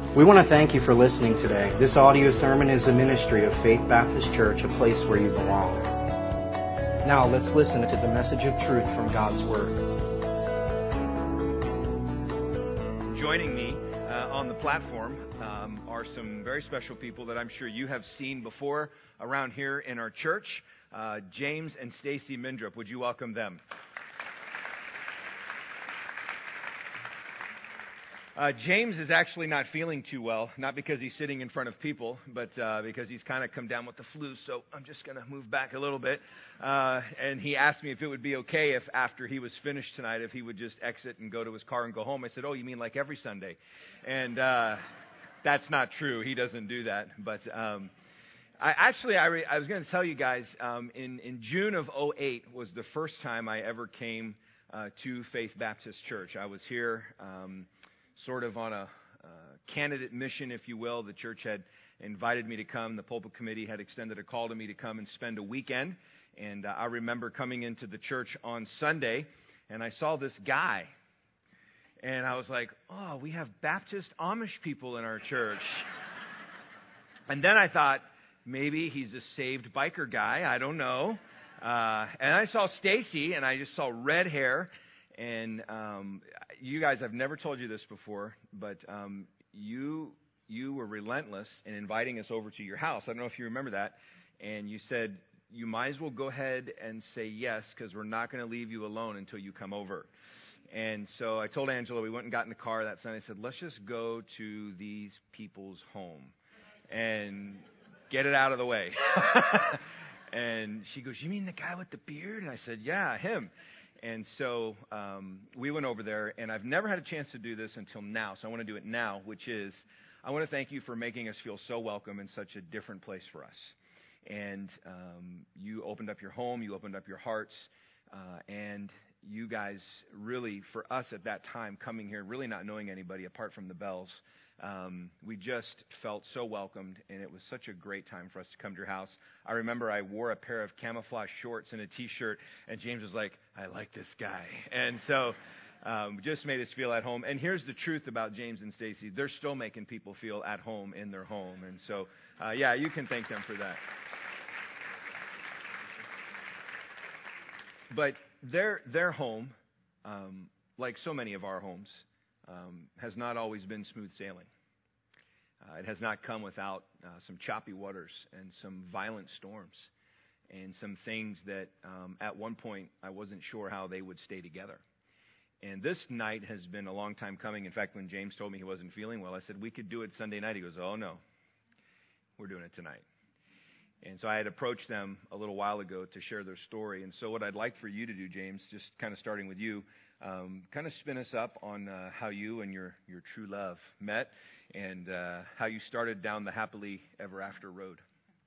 We want to thank you for listening today. This audio sermon is a ministry of Faith Baptist Church, a place where you belong. Now let's listen to the message of truth from God's Word. Joining me on the platform are some very special people that I'm sure you have seen before around here in our church. James and Stacy Mindrup, would you welcome them? James is actually not feeling too well, not because he's sitting in front of people, but because he's kind of come down with the flu, so I'm just going to move back a little bit. And he asked me if it would be okay if after he was finished tonight, if he would just exit and go to his car and go home. I said, oh, you mean like every Sunday? And that's not true. He doesn't do that. But I was going to tell you guys, in June of 2008 was the first time I ever came to Faith Baptist Church. I was here sort of on a candidate mission, if you will. The church had invited me to come. The pulpit committee had extended a call to me to come and spend a weekend. And I remember coming into the church on Sunday, and I saw this guy. And I was like, oh, we have Baptist Amish people in our church. And then I thought, maybe he's a saved biker guy. I don't know. And I saw Stacy, and I just saw red hair. And you guys, I've never told you this before, but you were relentless in inviting us over to your house. I don't know if you remember that. And you said, you might as well go ahead and say yes, because we're not going to leave you alone until you come over. And so I told Angela, we went and got in the car that Sunday. I said, let's just go to these people's home and get it out of the way. And she goes, you mean the guy with the beard? And I said, yeah, him. And so we went over there, and I've never had a chance to do this until now, so I want to do it now, which is I want to thank you for making us feel so welcome in such a different place for us. And you opened up your home, you opened up your hearts, and you guys really, for us at that time, coming here, really not knowing anybody apart from the Bells, we just felt so welcomed, and it was such a great time for us to come to your house. I remember I wore a pair of camouflage shorts and a T-shirt, and James was like, I like this guy. And so just made us feel at home. And here's the truth about James and Stacy. They're still making people feel at home in their home. And so, yeah, you can thank them for that. But their home, like so many of our homes, has not always been smooth sailing. It has not come without some choppy waters and some violent storms and some things that at one point I wasn't sure how they would stay together. And this night has been a long time coming. In fact, when James told me he wasn't feeling well, I said, we could do it Sunday night. He goes, oh, no, we're doing it tonight. And so I had approached them a little while ago to share their story. And so what I'd like for you to do, James, just kind of starting with you, kind of spin us up on how you and your true love met and how you started down the happily ever after road.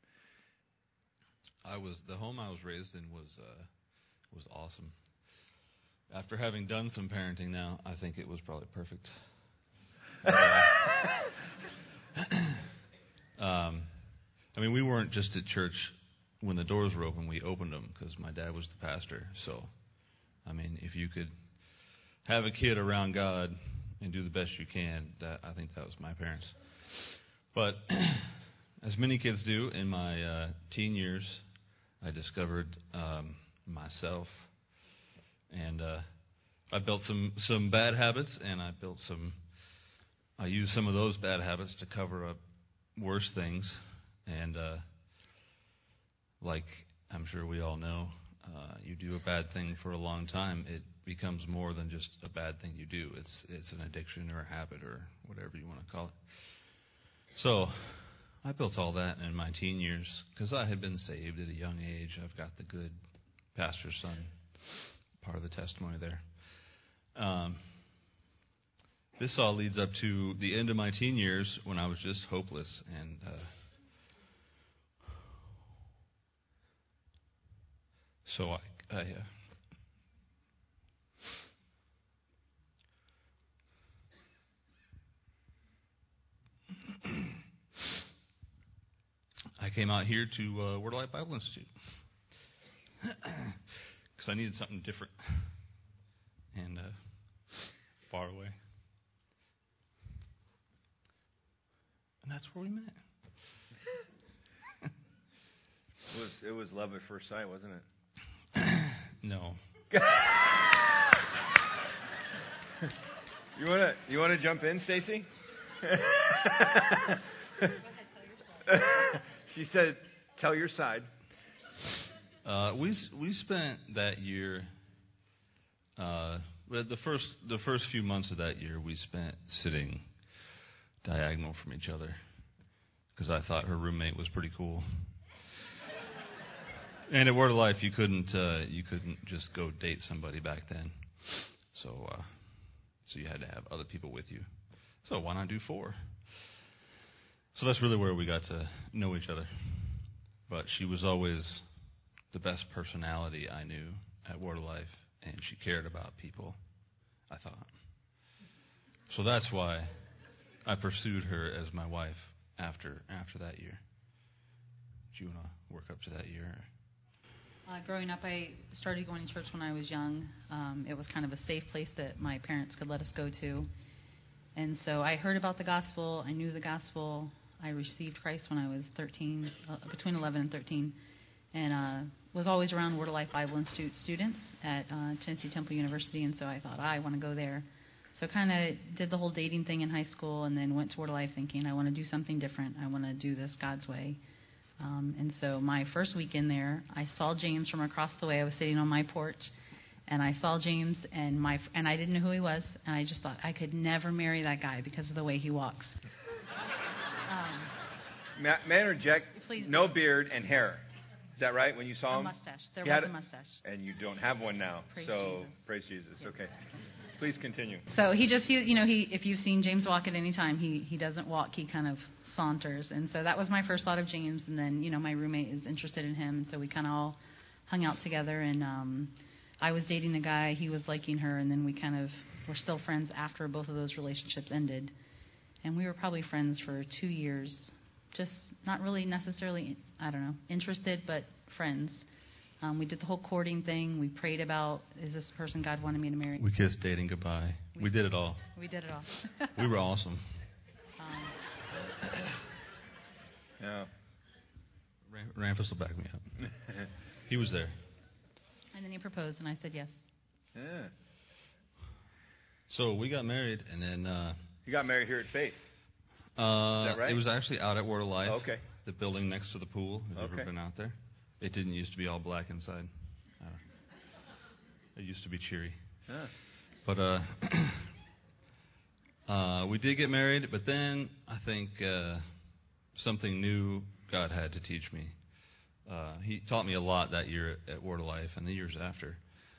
The home I was raised in was awesome. After having done some parenting now, I think it was probably perfect. I mean, we weren't just at church when the doors were open. We opened them because my dad was the pastor. So, I mean, if you could have a kid around God and do the best you can, I think that was my parents. But as many kids do, in my teen years, I discovered myself. And I built some bad habits, and I used some of those bad habits to cover up worse things. And like I'm sure we all know, you do a bad thing for a long time, it becomes more than just a bad thing you do. It's an addiction or a habit or whatever you want to call it. So I built all that in my teen years because I had been saved at a young age. I've got the good pastor's son, part of the testimony there. This all leads up to the end of my teen years when I was just hopeless. And so I came out here to Word of Life Bible Institute because I needed something different and far away. where we met. It was love at first sight, wasn't it? No. You wanna jump in, Stacy? She said, "Tell your side." We spent that year. The first few months of that year, we spent sitting diagonal from each other because I thought her roommate was pretty cool. And at Word of Life, you couldn't just go date somebody back then, so you had to have other people with you. So why not do 4? So that's really where we got to know each other. But she was always the best personality I knew at Word of Life, and she cared about people, I thought. So that's why I pursued her as my wife after that year. Do you want to work up to that year? Growing up, I started going to church when I was young. It was kind of a safe place that my parents could let us go to. And so I heard about the gospel. I knew the gospel. I received Christ when I was 13, between 11 and 13, and was always around Word of Life Bible Institute students at Tennessee Temple University, and so I thought, I want to go there. So kind of did the whole dating thing in high school and then went to Word of Life thinking, I want to do something different. I want to do this God's way. And so my first week in there, I saw James from across the way. I was sitting on my porch, and I saw James, and I didn't know who he was, and I just thought I could never marry that guy because of the way he walks. May I interject? Please no do. beard and hair. Is that right? When you saw him, A mustache. There was a mustache. And you don't have one now. Praise so Jesus. Praise Jesus. Yes. Okay. Please continue. So he if you've seen James walk at any time, he doesn't walk, he kind of saunters. And so that was my first thought of James. And then, my roommate is interested in him. And so we kind of all hung out together. And I was dating a guy, he was liking her. And then we kind of were still friends after both of those relationships ended. And we were probably friends for 2 years. Just not really necessarily, interested, but friends. We did the whole courting thing. We prayed about, is this the person God wanted me to marry? We kissed dating goodbye. We did it all. We did it all. We were awesome. Yeah. Ramphus will back me up. He was there. And then he proposed, and I said yes. Yeah. So we got married, and then... you got married here at Faith. Is that right? It was actually out at Word of Life. Okay. The building next to the pool. Have you ever been out there? It didn't used to be all black inside. It used to be cheery. Yeah. But we did get married, but then I think something new God had to teach me. He taught me a lot that year at Word of Life and the years after.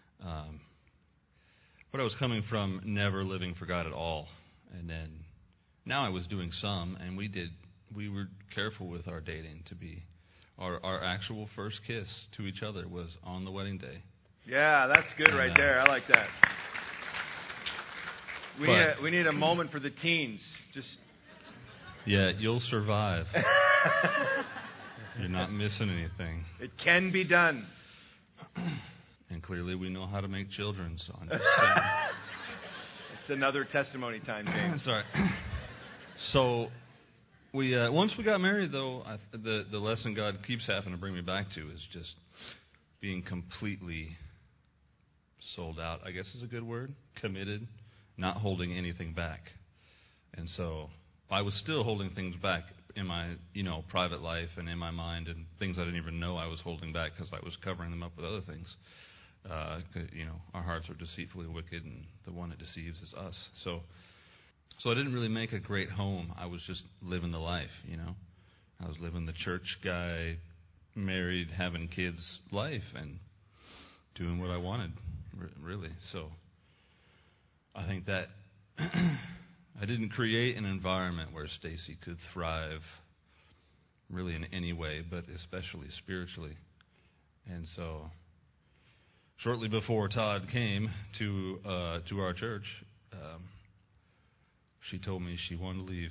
But I was coming from never living for God at all. And then now I was doing some, and we were careful with our dating to be... Our actual first kiss to each other was on the wedding day. Yeah, that's good right there. I like that. We need a moment for the teens. Yeah, you'll survive. You're not missing anything. It can be done. And clearly we know how to make children, so I'm just saying. It's another testimony time, James. Sorry. So... once we got married, though, the lesson God keeps having to bring me back to is just being completely sold out, I guess is a good word, committed, not holding anything back. And so I was still holding things back in my, private life and in my mind, and things I didn't even know I was holding back because I was covering them up with other things. Our hearts are deceitfully wicked, and the one that deceives is us. So I didn't really make a great home. I was just living the life, I was living the church guy, married, having kids life, and doing what I wanted, really. So I think that I didn't create an environment where Stacy could thrive really in any way, but especially spiritually. And so shortly before Todd came to our church, she told me she wanted to leave.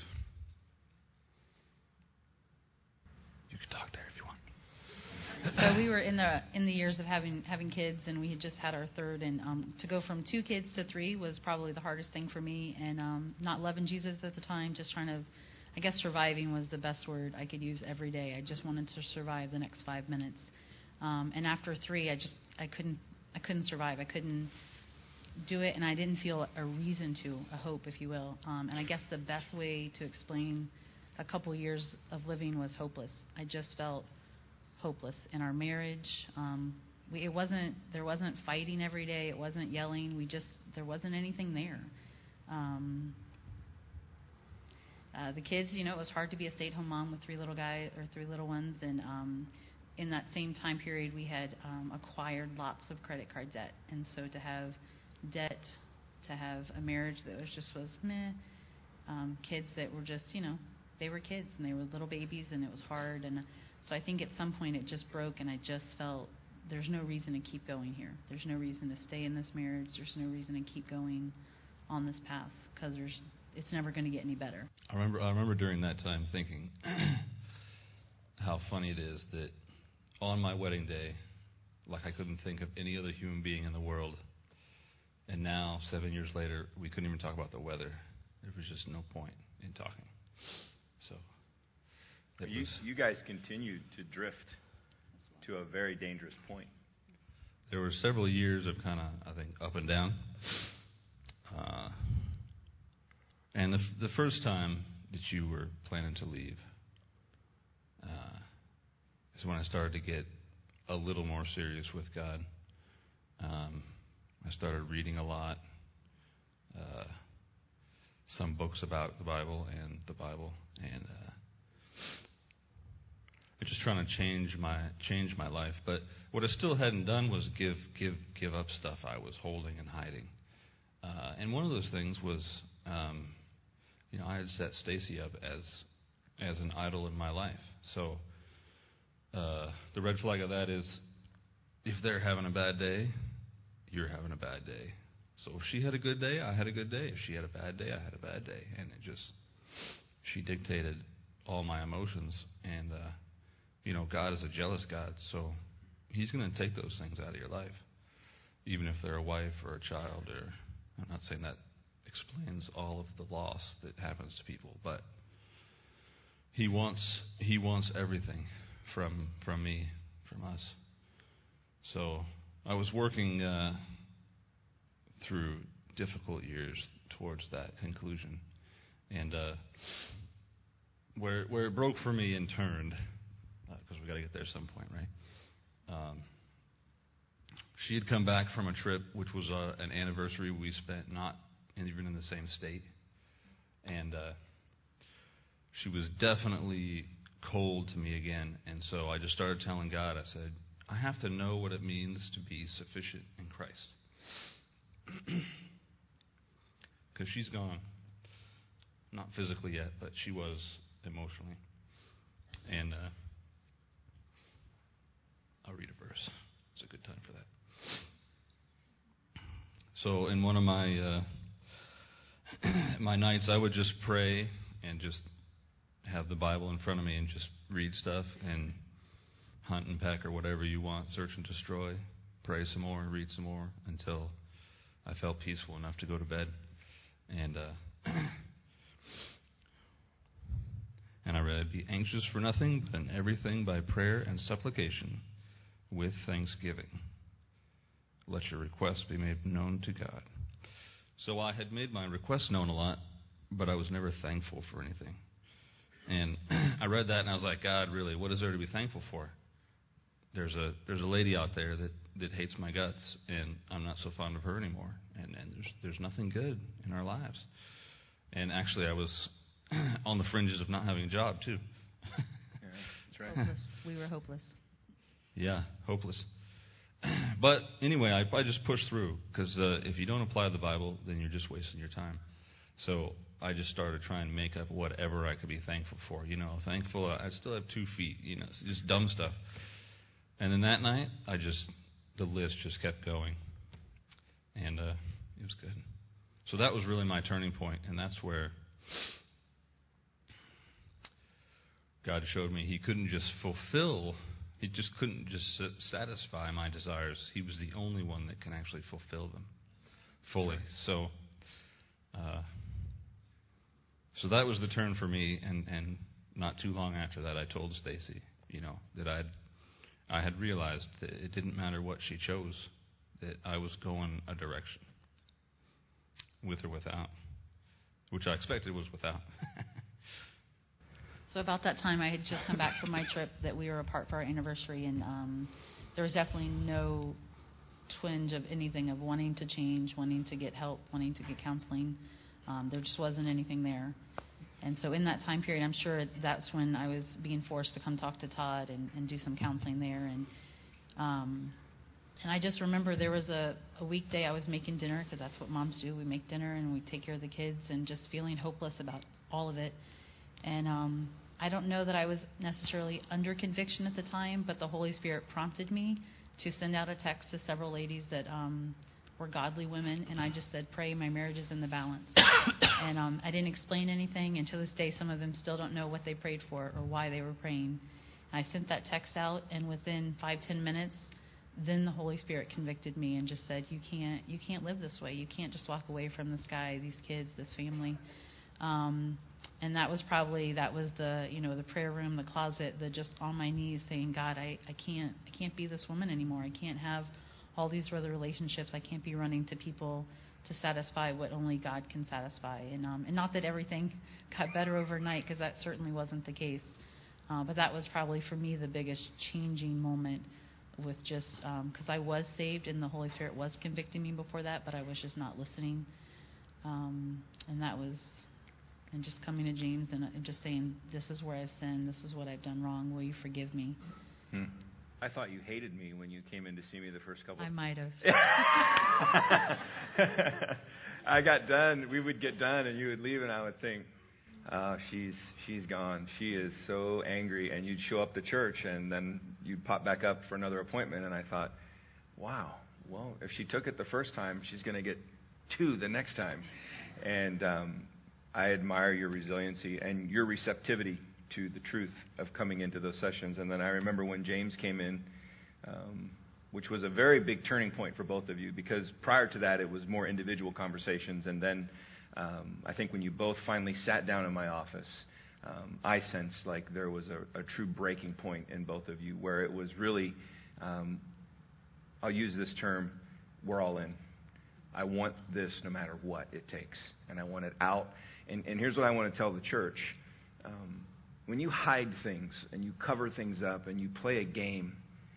You can talk there if you want. So we were in the years of having kids, and we had just had our third. And to go from 2 kids to 3 was probably the hardest thing for me. And not loving Jesus at the time, just trying to I guess surviving was the best word I could use every day. I just wanted to survive the next 5 minutes. And after 3, I couldn't survive. I couldn't do it, and I didn't feel a reason to, a hope, if you will. And I guess the best way to explain a couple years of living was hopeless. I just felt hopeless in our marriage. There wasn't fighting every day. It wasn't yelling. There wasn't anything there. The kids, it was hard to be a stay-at-home mom with 3 little ones, and in that same time period, we had acquired lots of credit card debt, and so to have debt, to have a marriage that was meh, kids that were just, they were kids, and they were little babies, and it was hard, and so I think at some point it just broke, and I just felt there's no reason to keep going here. There's no reason to stay in this marriage. There's no reason to keep going on this path, because it's never going to get any better. I remember during that time thinking how funny it is that on my wedding day, like I couldn't think of any other human being in the world, and now 7 years later, we couldn't even talk about the weather. There was just no point in talking. So you guys continued to drift to a very dangerous point. There were several years of kind of, I think, up and down. And the first time that you were planning to leave is when I started to get a little more serious with God. I started reading a lot, some books about the Bible, and just trying to change my life. But what I still hadn't done was give up stuff I was holding and hiding. And one of those things was, I had set Stacy up as an idol in my life. So the red flag of that is, if they're having a bad day, you're having a bad day. So if she had a good day, I had a good day. If she had a bad day, I had a bad day. And she dictated all my emotions. And, God is a jealous God, so He's going to take those things out of your life, even if they're a wife or a child. Or I'm not saying that explains all of the loss that happens to people, but He wants everything from me, from us. So I was working through difficult years towards that conclusion, and where it broke for me and turned, because we got to get there at some point, right? She had come back from a trip, which was an anniversary we spent not even in the same state, and she was definitely cold to me again. And so I just started telling God, I said, I have to know what it means to be sufficient in Christ. Because she's gone. Not physically yet, but she was emotionally. And I'll read a verse. It's a good time for that. So in one of my my nights, I would just pray and just have the Bible in front of me and just read stuff and hunt and peck or whatever you want, search and destroy, pray some more, read some more, until I felt peaceful enough to go to bed. And and I read, "Be anxious for nothing, but in everything by prayer and supplication with thanksgiving. Let your requests be made known to God." So I had made my requests known a lot, but I was never thankful for anything. And I read that and I was like, God, really, what is there to be thankful for? There's a lady out there that hates my guts, and I'm not so fond of her anymore. And there's nothing good in our lives. And actually, I was on the fringes of not having a job too. Yeah, that's right. Hopeless. We were hopeless. Yeah, hopeless. But anyway, I just pushed through, because if you don't apply the Bible, then you're just wasting your time. So I just started trying to make up whatever I could be thankful for. Thankful I still have 2 feet, just dumb stuff. And then that night, the list just kept going. And it was good. So that was really my turning point, and that's where God showed me He couldn't just couldn't just satisfy my desires. He was the only one that can actually fulfill them fully. So So that was the turn for me, and not too long after that, I told Stacy, that I had realized that it didn't matter what she chose, that I was going a direction, with or without, which I expected was without. So about that time, I had just come back from my trip that we were apart for our anniversary, and there was definitely no twinge of anything of wanting to change, wanting to get help, wanting to get counseling. There just wasn't anything there. And so in that time period, I'm sure that's when I was being forced to come talk to Todd and do some counseling there. And I just remember there was a weekday I was making dinner, because that's what moms do. We make dinner and we take care of the kids, and just feeling hopeless about all of it. And I don't know that I was necessarily under conviction at the time, but the Holy Spirit prompted me to send out a text to several ladies that were godly women, and I just said, pray, my marriage is in the balance. And I didn't explain anything, and to this day some of them still don't know what they prayed for or why they were praying. I sent that text out, and within 5-10 minutes, then the Holy Spirit convicted me and just said, you can't live this way. You can't just walk away from this guy, these kids, this family. And that was the the prayer room, the closet, the just on my knees saying, God, I can't be this woman anymore. I can't have all these other relationships. I can't be running to people to satisfy what only God can satisfy. And not that everything got better overnight, because that certainly wasn't the case. But that was probably for me the biggest changing moment, with just because I was saved and the Holy Spirit was convicting me before that, but I was just not listening. And that was. And just coming to James and just saying, this is where I've sinned, this is what I've done wrong, will you forgive me? I thought you hated me when you came in to see me the first couple. I might have. I got done, we would get done, and you would leave, and I would think, oh, she's gone. She is so angry. And you'd show up to church, and then you'd pop back up for another appointment, and I thought, wow, well, if she took it the first time, she's going to get 2 the next time. And I admire your resiliency and your receptivity to the truth of coming into those sessions. And then I remember when James came in, which was a very big turning point for both of you, because prior to that it was more individual conversations. And then I think when you both finally sat down in my office, I sensed like there was a true breaking point in both of you, where it was really, I'll use this term, we're all in. I want this no matter what it takes, and I want it out. And here's what I want to tell the church. When you hide things and you cover things up and you play a game,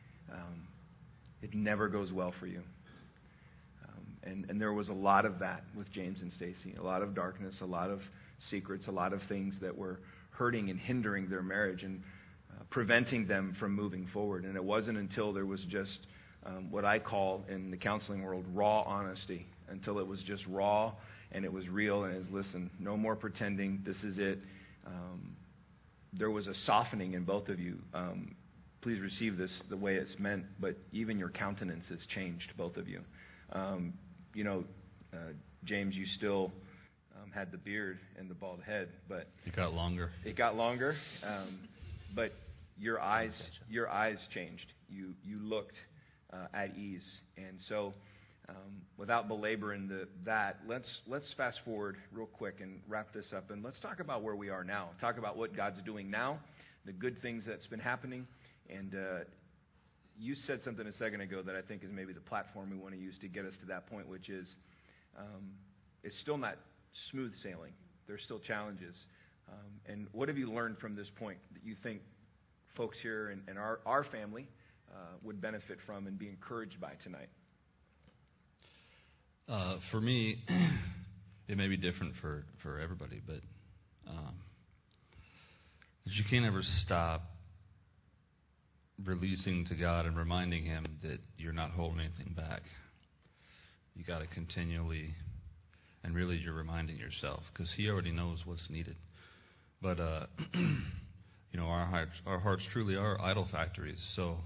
it never goes well for you. And there was a lot of that with James and Stacy, a lot of darkness, a lot of secrets, a lot of things that were hurting and hindering their marriage and preventing them from moving forward. And it wasn't until there was just what I call in the counseling world raw honesty, until it was just raw and it was real, and it was, listen, no more pretending, this is it. There was a softening in both of you. Please receive this the way it's meant, but even your countenance has changed, both of you. James, you still had the beard and the bald head, but it got longer. But your eyes changed. You looked at ease, and so without belaboring that, let's fast forward real quick and wrap this up, and let's talk about where we are now. Talk about what God's doing now, the good things that's been happening, and you said something a second ago that I think is maybe the platform we want to use to get us to that point, which is it's still not smooth sailing. There's still challenges. And what have you learned from this point that you think folks here and our family would benefit from and be encouraged by tonight? For me, it may be different for everybody, but you can't ever stop releasing to God and reminding Him that you're not holding anything back. You got to continually, and really you're reminding yourself, because He already knows what's needed. But our hearts truly are idol factories. So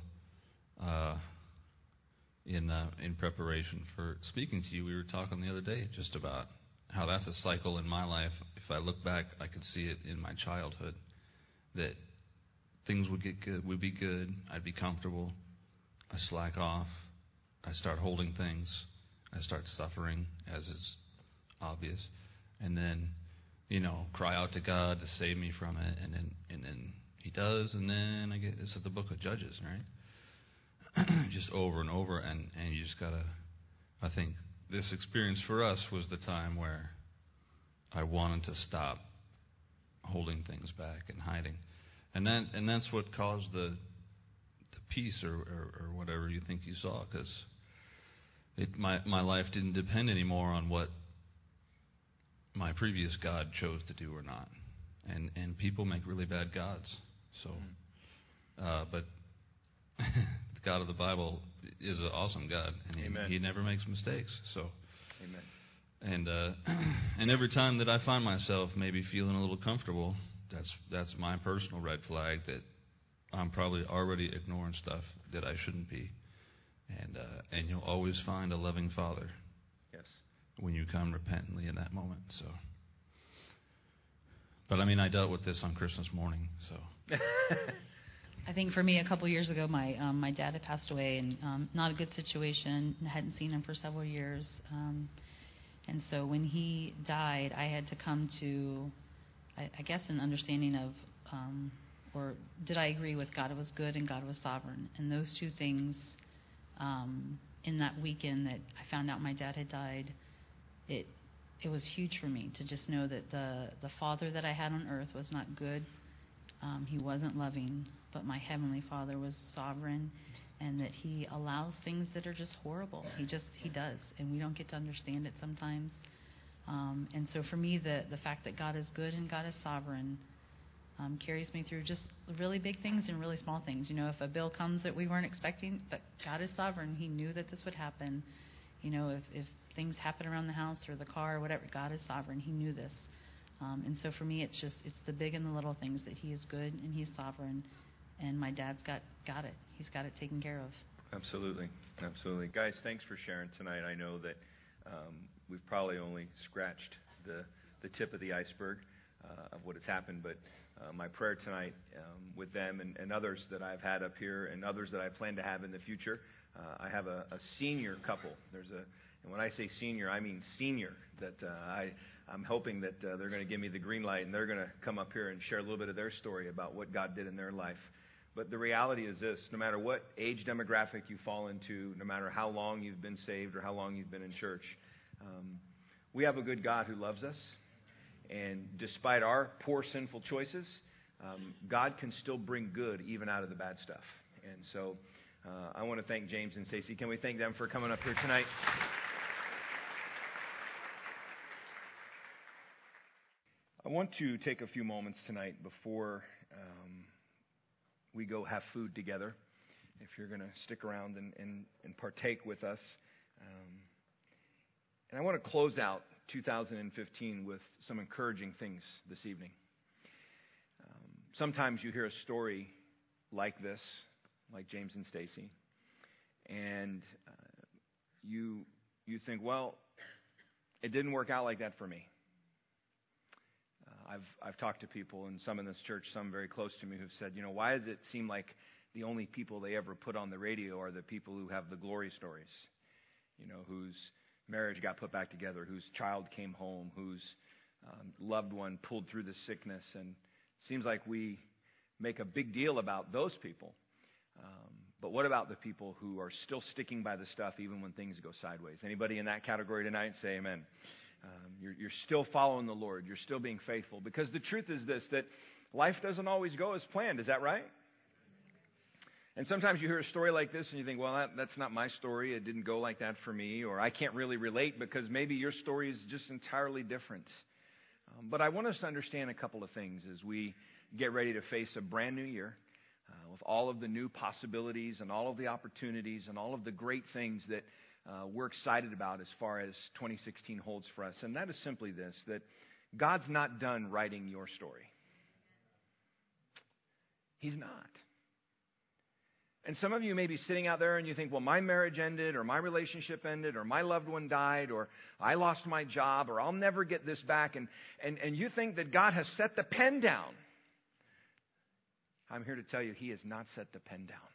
in preparation for speaking to you, we were talking the other day just about how that's a cycle in my life. If I look back, I could see it in my childhood, that things would be good, I'd be comfortable, I slack off, I start holding things, I start suffering, as is obvious, and then cry out to God to save me from it, and then He does, and then I get it's at the book of Judges, right? Just over and over, and you just gotta. I think this experience for us was the time where I wanted to stop holding things back and hiding, and that's what caused the peace or whatever you think you saw, because my life didn't depend anymore on what my previous God chose to do or not, and people make really bad gods. So, but the God of the Bible is an awesome God, and He never makes mistakes. So, Amen. And every time that I find myself maybe feeling a little comfortable, that's my personal red flag that I'm probably already ignoring stuff that I shouldn't be. And you'll always find a loving Father. Yes. When you come repentantly in that moment. So, but I dealt with this on Christmas morning. So, I think for me, a couple years ago, my dad had passed away, and not a good situation. I hadn't seen him for several years, and so when he died, I had to come to, I guess, an understanding of, or did I agree with God was good and God was sovereign, and those two things. In that weekend that I found out my dad had died, it was huge for me to just know that the Father that I had on earth was not good. He wasn't loving, but my Heavenly Father was sovereign, and that He allows things that are just horrible. He does, and we don't get to understand it sometimes. And so for me, the fact that God is good and God is sovereign carries me through just really big things and really small things. If a bill comes that we weren't expecting, but God is sovereign. He knew that this would happen. If things happen around the house or the car or whatever, God is sovereign. He knew this. And so for me, it's the big and the little things that He is good and He's sovereign. And my dad's got it. He's got it taken care of. Absolutely. Guys, thanks for sharing tonight. I know that we've probably only scratched the tip of the iceberg of what has happened, but my prayer tonight with them and others that I've had up here and others that I plan to have in the future. I have a senior couple. And when I say senior, I mean senior. That I'm hoping that they're going to give me the green light and they're going to come up here and share a little bit of their story about what God did in their life. But the reality is this: no matter what age demographic you fall into, no matter how long you've been saved or how long you've been in church, we have a good God who loves us. And despite our poor, sinful choices, God can still bring good even out of the bad stuff. And so I want to thank James and Stacy. Can we thank them for coming up here tonight? I want to take a few moments tonight before we go have food together, if you're going to stick around and partake with us. And I want to close out 2015 with some encouraging things this evening. Sometimes you hear a story like this, like James and Stacy, and you think, well, it didn't work out like that for me. I've talked to people, and some in this church, some very close to me, who've said, why does it seem like the only people they ever put on the radio are the people who have the glory stories, whose marriage got put back together, whose child came home, whose loved one pulled through the sickness. And it seems like we make a big deal about those people. But what about the people who are still sticking by the stuff even when things go sideways? Anybody in that category tonight? Say amen. You're still following the Lord. You're still being faithful. Because the truth is this, that life doesn't always go as planned. Is that right? And sometimes you hear a story like this and you think, well, that's not my story. It didn't go like that for me. Or I can't really relate because maybe your story is just entirely different. But I want us to understand a couple of things as we get ready to face a brand new year with all of the new possibilities and all of the opportunities and all of the great things that we're excited about as far as 2016 holds for us. And that is simply this, that God's not done writing your story. He's not. And some of you may be sitting out there and you think, well, my marriage ended, or my relationship ended, or my loved one died, or I lost my job, or I'll never get this back. And you think that God has set the pen down. I'm here to tell you, He has not set the pen down.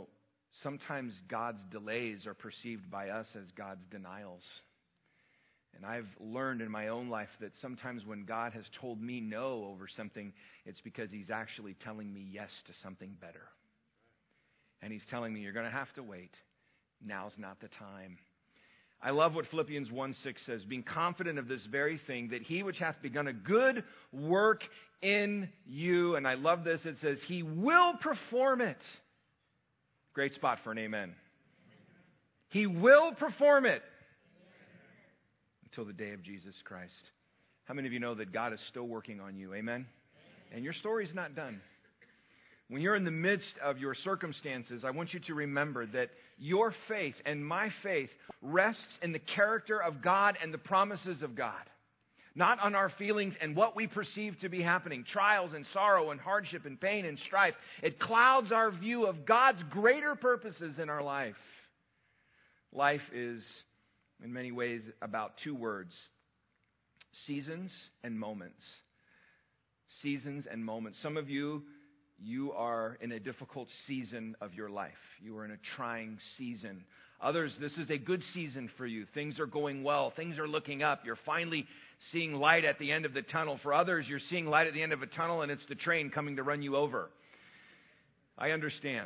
Sometimes God's delays are perceived by us as God's denials. And I've learned in my own life that sometimes when God has told me no over something, it's because He's actually telling me yes to something better. And He's telling me, you're going to have to wait. Now's not the time. I love what Philippians 1:6 says, being confident of this very thing, that He which hath begun a good work in you, and I love this, it says, He will perform it. Great spot for an amen. He will perform it until the day of Jesus Christ. How many of you know that God is still working on you? Amen? And your story's not done. When you're in the midst of your circumstances, I want you to remember that your faith and my faith rests in the character of God and the promises of God. Not on our feelings and what we perceive to be happening. Trials and sorrow and hardship and pain and strife. It clouds our view of God's greater purposes in our life. Life is, in many ways, about two words: seasons and moments. Seasons and moments. Some of you are in a difficult season of your life. You are in a trying season. Others, this is a good season for you. Things are going well. Things are looking up. You're finally seeing light at the end of the tunnel. For others, you're seeing light at the end of a tunnel and it's the train coming to run you over. I understand.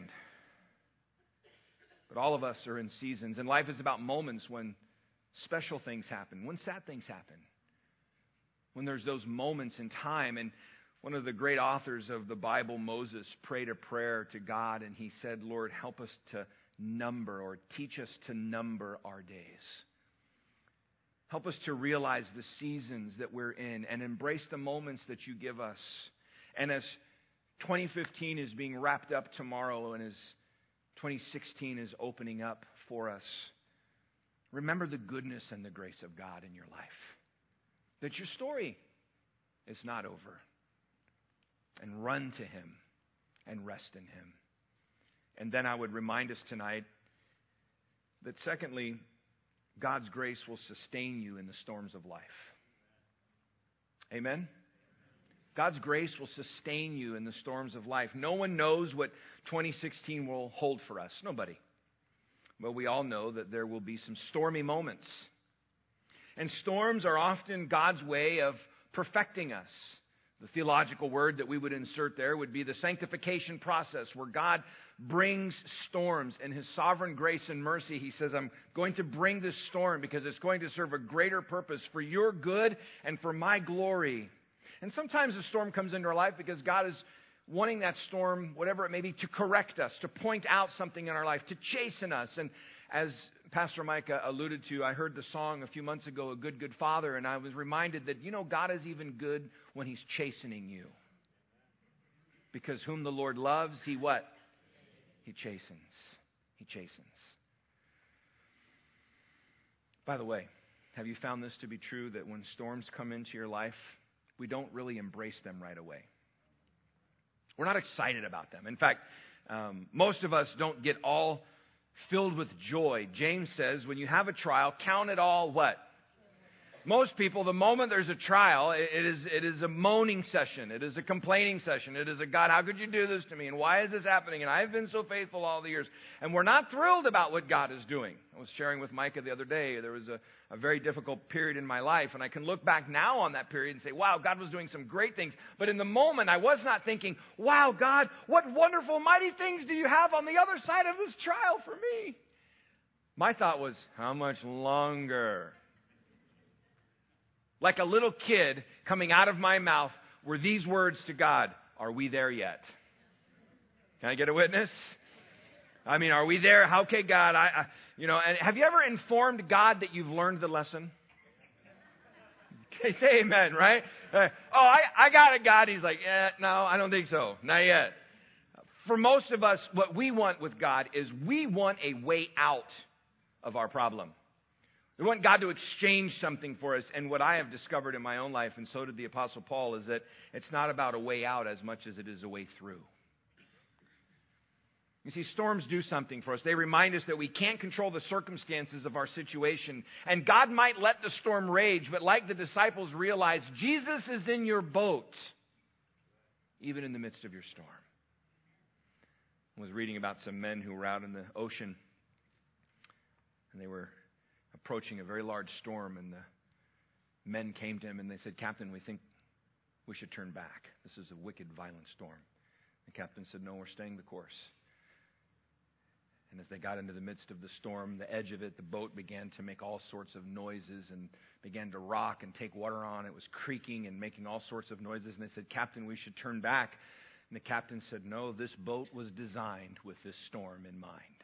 But all of us are in seasons. And life is about moments when special things happen, when sad things happen, when there's those moments in time. And one of the great authors of the Bible, Moses, prayed a prayer to God, and he said, Lord, help us to number, or teach us to number our days. Help us to realize the seasons that we're in and embrace the moments that you give us. And as 2015 is being wrapped up tomorrow, and as 2016 is opening up for us, remember the goodness and the grace of God in your life. That your story is not over. And run to Him and rest in Him. And then I would remind us tonight that secondly, God's grace will sustain you in the storms of life. Amen? God's grace will sustain you in the storms of life. No one knows what 2016 will hold for us. Nobody. But we all know that there will be some stormy moments. And storms are often God's way of perfecting us. The theological word that we would insert there would be the sanctification process, where God brings storms in His sovereign grace and mercy. He says, I'm going to bring this storm because it's going to serve a greater purpose for your good and for my glory. And sometimes a storm comes into our life because God is wanting that storm, whatever it may be, to correct us, to point out something in our life, to chasten us. And as Pastor Micah alluded to, I heard the song a few months ago, A Good, Good Father, and I was reminded that, God is even good when He's chastening you. Because whom the Lord loves, He what? He chastens. He chastens. By the way, have you found this to be true, that when storms come into your life, we don't really embrace them right away? We're not excited about them. In fact, most of us don't get all filled with joy. James says, when you have a trial, count it all what? Most people, the moment there's a trial, it is a moaning session. It is a complaining session. It is a, God, how could you do this to me? And why is this happening? And I've been so faithful all the years. And we're not thrilled about what God is doing. I was sharing with Micah the other day. There was a very difficult period in my life. And I can look back now on that period and say, wow, God was doing some great things. But in the moment, I was not thinking, wow, God, what wonderful, mighty things do you have on the other side of this trial for me? My thought was, how much longer? Like a little kid, coming out of my mouth were these words to God: are we there yet? Can I get a witness? I mean, are we there? Okay, God, and have you ever informed God that you've learned the lesson? Okay, say amen, right? I got it, God. He's like, no, I don't think so. Not yet. For most of us, what we want with God is we want a way out of our problem. We want God to exchange something for us. And what I have discovered in my own life, and so did the Apostle Paul, is that it's not about a way out as much as it is a way through. You see, storms do something for us. They remind us that we can't control the circumstances of our situation. And God might let the storm rage, but like the disciples realized, Jesus is in your boat, even in the midst of your storm. I was reading about some men who were out in the ocean, and they were approaching a very large storm, and the men came to him and they said, "Captain, we think we should turn back. This is a wicked, violent storm." The captain said, "No, we're staying the course." And as they got into the midst of the storm, the edge of it, the boat began to make all sorts of noises and began to rock and take water on. It was creaking and making all sorts of noises. And they said, "Captain, we should turn back." And the captain said, "No, this boat was designed with this storm in mind."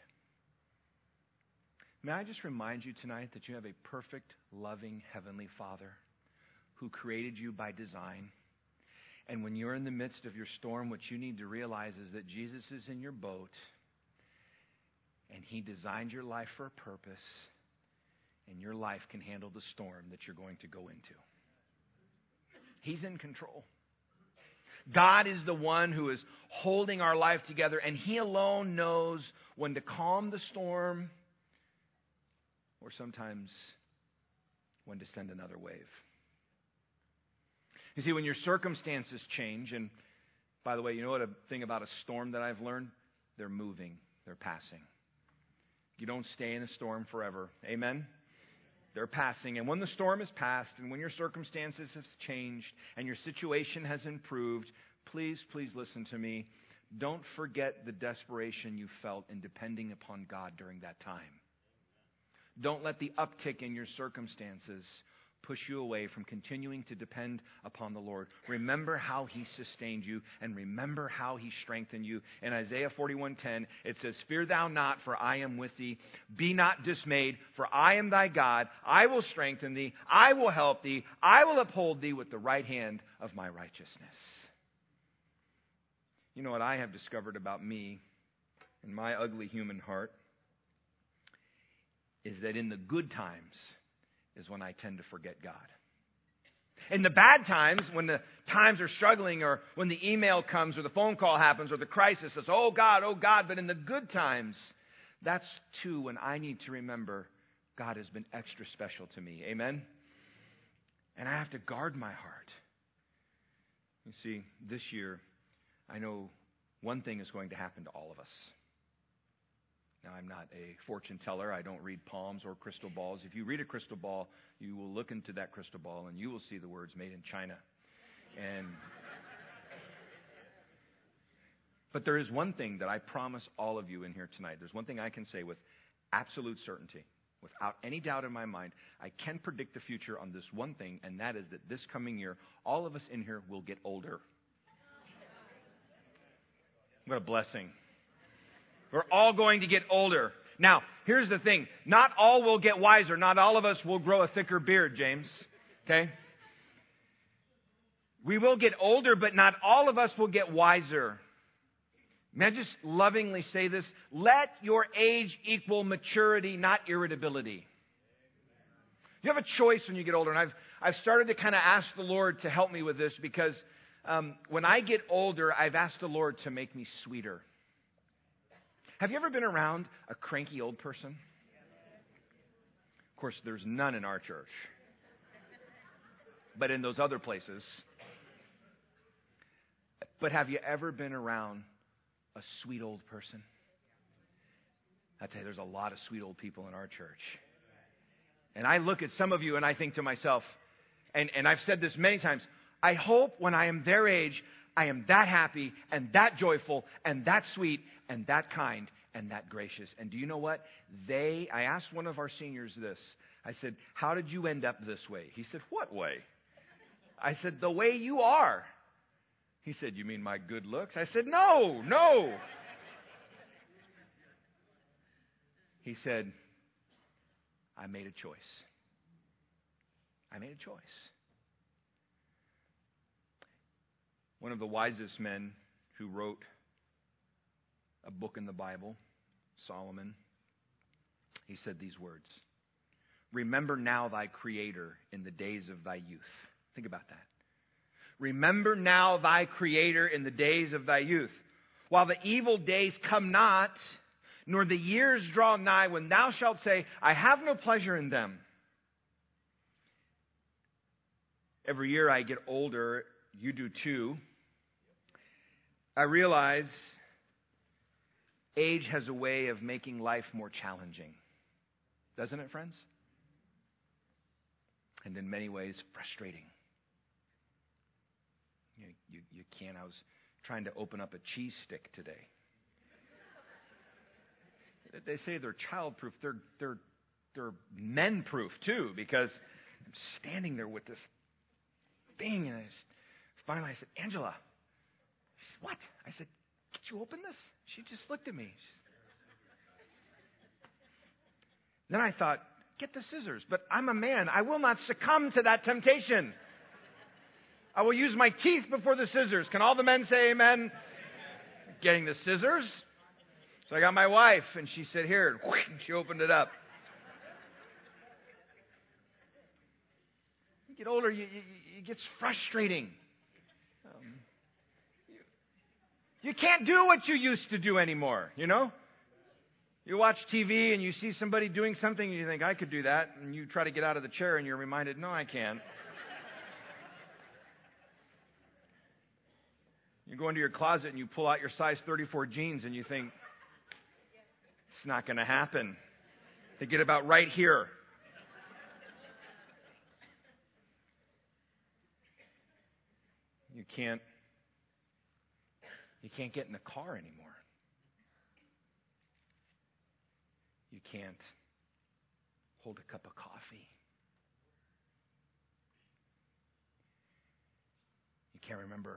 May I just remind you tonight that you have a perfect, loving Heavenly Father who created you by design. And when you're in the midst of your storm, what you need to realize is that Jesus is in your boat. And He designed your life for a purpose. And your life can handle the storm that you're going to go into. He's in control. God is the one who is holding our life together. And He alone knows when to calm the storm or sometimes when to send another wave. You see, when your circumstances change, and by the way, you know what a thing about a storm that I've learned? They're moving. They're passing. You don't stay in a storm forever. Amen? They're passing. And when the storm is past and when your circumstances have changed and your situation has improved, please listen to me. Don't forget the desperation you felt in depending upon God during that time. Don't let the uptick in your circumstances push you away from continuing to depend upon the Lord. Remember how He sustained you and remember how He strengthened you. In Isaiah 41:10, it says, "Fear thou not, for I am with thee. Be not dismayed, for I am thy God. I will strengthen thee. I will help thee. I will uphold thee with the right hand of my righteousness." You know what I have discovered about me and my ugly human heart is that in the good times is when I tend to forget God. In the bad times, when the times are struggling or when the email comes or the phone call happens or the crisis says, oh God. But in the good times, that's too when I need to remember God has been extra special to me. Amen? And I have to guard my heart. You see, this year, I know one thing is going to happen to all of us. Now, I'm not a fortune teller. I don't read palms or crystal balls. If you read a crystal ball, you will look into that crystal ball and you will see the words "made in China." But there is one thing that I promise all of you in here tonight. There's one thing I can say with absolute certainty, without any doubt in my mind. I can predict the future on this one thing, and that is that this coming year, all of us in here will get older. What a blessing. We're all going to get older. Now, here's the thing. Not all will get wiser. Not all of us will grow a thicker beard, James. Okay? We will get older, but not all of us will get wiser. May I just lovingly say this? Let your age equal maturity, not irritability. You have a choice when you get older. And I've started to kind of ask the Lord to help me with this because when I get older, I've asked the Lord to make me sweeter. Have you ever been around a cranky old person? Of course, there's none in our church. But in those other places. But have you ever been around a sweet old person? I tell you, there's a lot of sweet old people in our church. And I look at some of you and I think to myself, and I've said this many times, I hope when I am their age, I am that happy and that joyful and that sweet and that kind and that gracious. And do you know what? I asked one of our seniors this. I said, how did you end up this way? He said, what way? I said, the way you are. He said, you mean my good looks? I said, no. He said, I made a choice. I made a choice. One of the wisest men who wrote a book in the Bible, Solomon, he said these words: remember now thy Creator in the days of thy youth. Think about that. Remember now thy Creator in the days of thy youth, while the evil days come not, nor the years draw nigh, when thou shalt say, I have no pleasure in them. Every year I get older, you do too. I realize age has a way of making life more challenging. Doesn't it, friends? and in many ways frustrating. You can't. I was trying to open up a cheese stick today. They say they're child-proof. They're men-proof too, because I'm standing there with this thing, and finally I said, Angela. She said, what? I said, did you open this? She just looked at me. Then I thought, get the scissors. But I'm a man. I will not succumb to that temptation. I will use my teeth before the scissors. Can all the men say amen? Getting the scissors. So I got my wife, and she said, here. And she opened it up. You get older, it gets frustrating. You can't do what you used to do anymore, you know? You watch TV and you see somebody doing something and you think, I could do that. And you try to get out of the chair and you're reminded, no, I can't. You go into your closet and you pull out your size 34 jeans and you think, it's not going to happen. They get about right here. You can't get in the car anymore. You can't hold a cup of coffee. You can't remember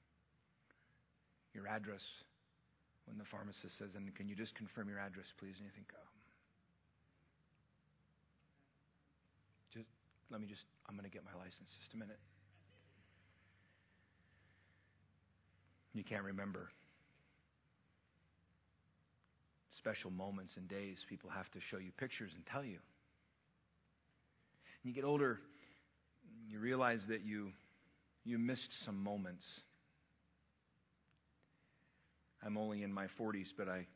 your address when the pharmacist says, and can you just confirm your address, please? And you think, I'm going to get my license just a minute. You can't remember special moments and days people have to show you pictures and tell you. And you get older, you realize that you missed some moments. I'm only in my 40s, but I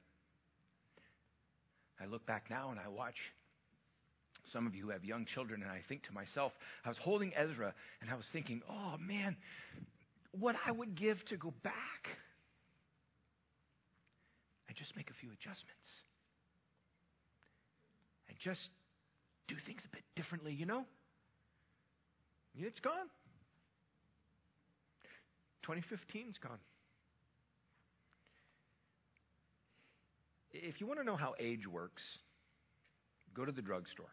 look back now and I watch some of you who have young children, and I think to myself, I was holding Ezra and I was thinking, oh man, what I would give to go back and just make a few adjustments. And just do things a bit differently, you know? It's gone. 2015's gone. If you want to know how age works, go to the drugstore.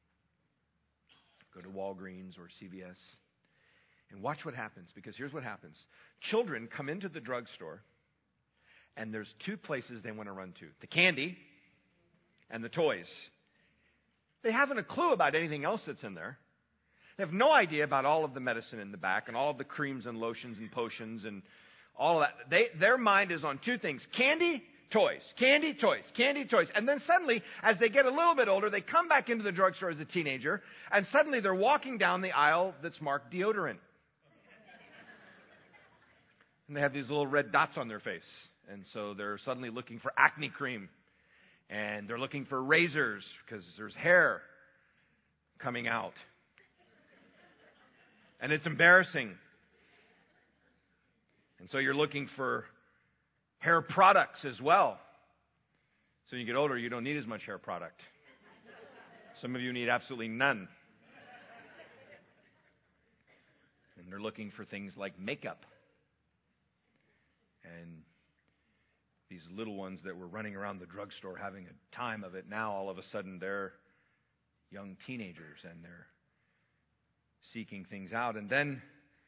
Go to Walgreens or CVS and watch what happens, because here's what happens. Children come into the drugstore and there's two places they want to run to: the candy and the toys. They haven't a clue about anything else that's in there. They have no idea about all of the medicine in the back and all of the creams and lotions and potions and all of that. Their mind is on two things: candy, toys, candy, toys, candy, toys. And then suddenly, as they get a little bit older, they come back into the drugstore as a teenager, and suddenly they're walking down the aisle that's marked deodorant. And they have these little red dots on their face. And so they're suddenly looking for acne cream. And they're looking for razors because there's hair coming out. And it's embarrassing. And so you're looking for hair products as well. So when you get older, you don't need as much hair product. Some of you need absolutely none. And they're looking for things like makeup. And these little ones that were running around the drugstore having a time of it, now all of a sudden they're young teenagers and they're seeking things out. And then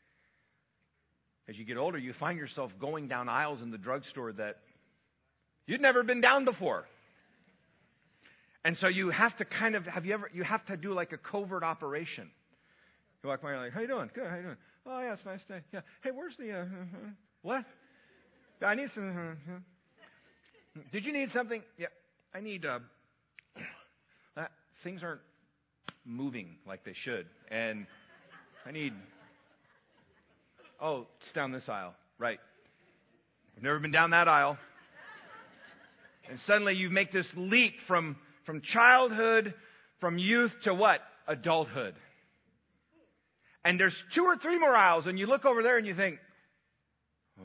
as you get older, you find yourself going down aisles in the drugstore that you'd never been down before. And so you have to you have to do like a covert operation. You walk by and you're like, how you doing? Good, how you doing? Oh, yeah, it's a nice day. Yeah. Hey, where's the, what? I need some, Did you need something? Yeah, I need, things aren't moving like they should. And I need, it's down this aisle. Right. I've never been down that aisle. And suddenly you make this leap from childhood, from youth to what? Adulthood. And there's 2 or 3 more aisles, and you look over there and you think, oh.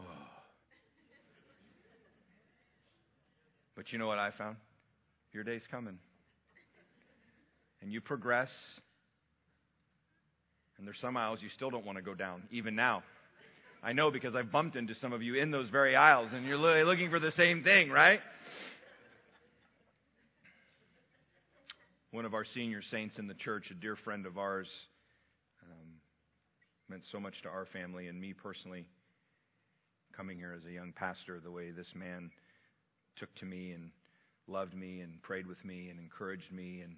But you know what I found? Your day's coming. And you progress. And there's some aisles you still don't want to go down, even now. I know because I've bumped into some of you in those very aisles, and you're looking for the same thing, right? One of our senior saints in the church, a dear friend of ours, meant so much to our family and me personally, coming here as a young pastor, the way this man took to me and loved me and prayed with me and encouraged me. And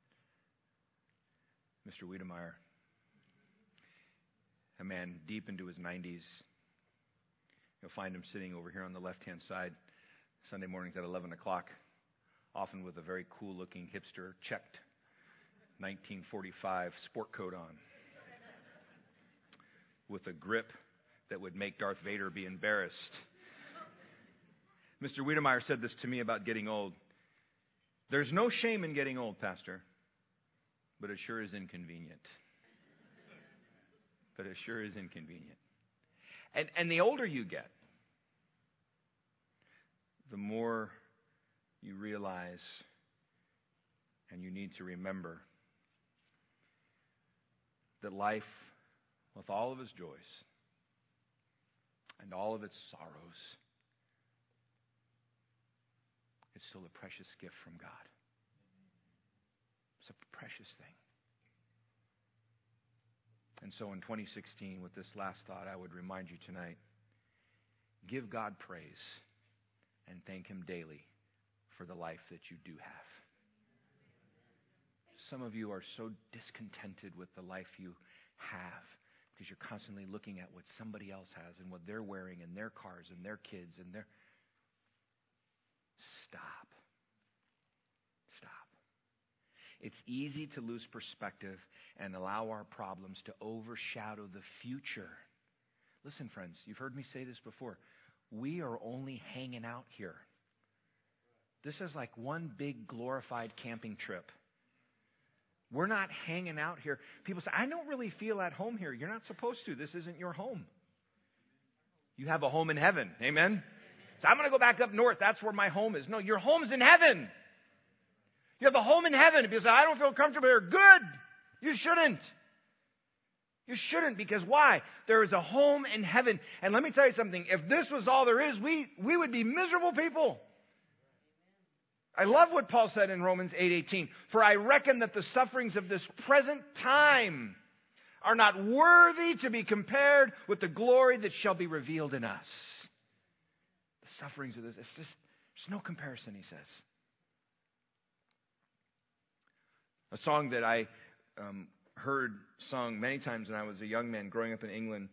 Mr. Wiedemeyer, a man deep into his 90s. You'll find him sitting over here on the left-hand side Sunday mornings at 11 o'clock, often with a very cool-looking hipster checked 1945 sport coat on, with a grip that would make Darth Vader be embarrassed. Mr. Wiedemeyer said this to me about getting old. There's no shame in getting old, Pastor, but it sure is inconvenient. But it sure is inconvenient. And the older you get, the more you realize and you need to remember that life, with all of its joys and all of its sorrows, it's still a precious gift from God. It's a precious thing. And so in 2016, with this last thought, I would remind you tonight, give God praise and thank Him daily for the life that you do have. Some of you are so discontented with the life you have because you're constantly looking at what somebody else has and what they're wearing and their cars and their kids and their... Stop. Stop. It's easy to lose perspective and allow our problems to overshadow the future. Listen, friends, you've heard me say this before. We are only hanging out here. This is like one big glorified camping trip. We're not hanging out here. People say, I don't really feel at home here. You're not supposed to. This isn't your home. You have a home in heaven. Amen? So I'm going to go back up north. That's where my home is. No, your home's in heaven. You have a home in heaven. If you say, I don't feel comfortable here, good. You shouldn't. You shouldn't, because why? There is a home in heaven. And let me tell you something. If this was all there is, we would be miserable people. I love what Paul said in Romans 8:18. For I reckon that the sufferings of this present time are not worthy to be compared with the glory that shall be revealed in us. The sufferings of this, there's no comparison, he says. A song that I heard sung many times when I was a young man growing up in England.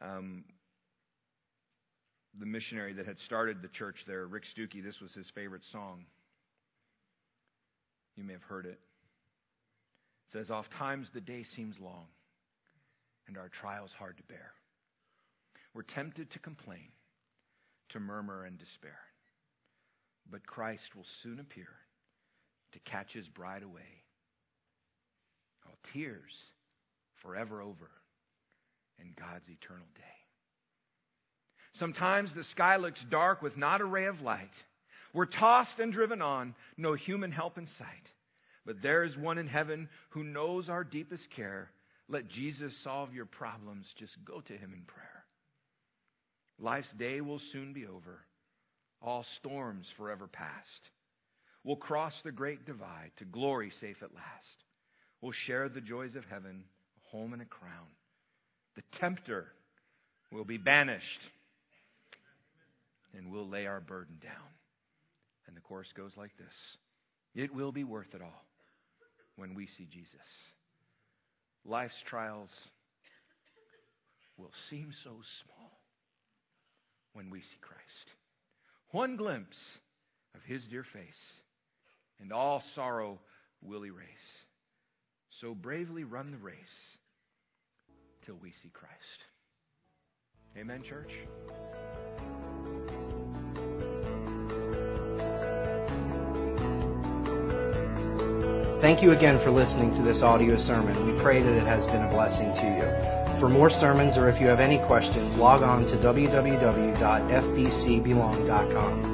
The missionary that had started the church there, Rick Stuckey, this was his favorite song. You may have heard it. It says, oft times the day seems long and our trials hard to bear. We're tempted to complain, to murmur and despair. But Christ will soon appear to catch His bride away. All tears forever over in God's eternal day. Sometimes the sky looks dark with not a ray of light. We're tossed and driven on, no human help in sight. But there is one in heaven who knows our deepest care. Let Jesus solve your problems. Just go to Him in prayer. Life's day will soon be over. All storms forever past. We'll cross the great divide to glory safe at last. We'll share the joys of heaven, a home and a crown. The tempter will be banished. And we'll lay our burden down. And the chorus goes like this. It will be worth it all when we see Jesus. Life's trials will seem so small when we see Christ. One glimpse of His dear face, and all sorrow will erase. So bravely run the race till we see Christ. Amen, church? Thank you again for listening to this audio sermon. We pray that it has been a blessing to you. For more sermons, or if you have any questions, log on to www.fbcbelong.com.